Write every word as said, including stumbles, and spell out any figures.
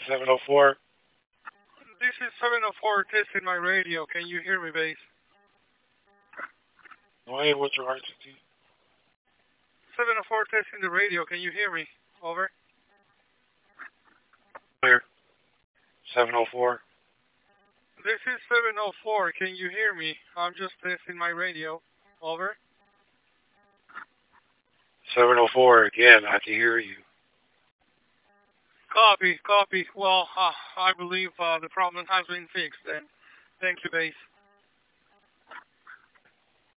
seven oh four. This is seven oh four testing my radio. Can you hear me, base? Go ahead with your R T T. seven oh four testing the radio. Can you hear me? Over. Clear. seven oh four. This is seven oh four. Can you hear me? I'm just testing my radio. Over. seven oh four, again, I can hear you. Copy, copy. Well, uh, I believe uh, the problem has been fixed then. Thank you, base.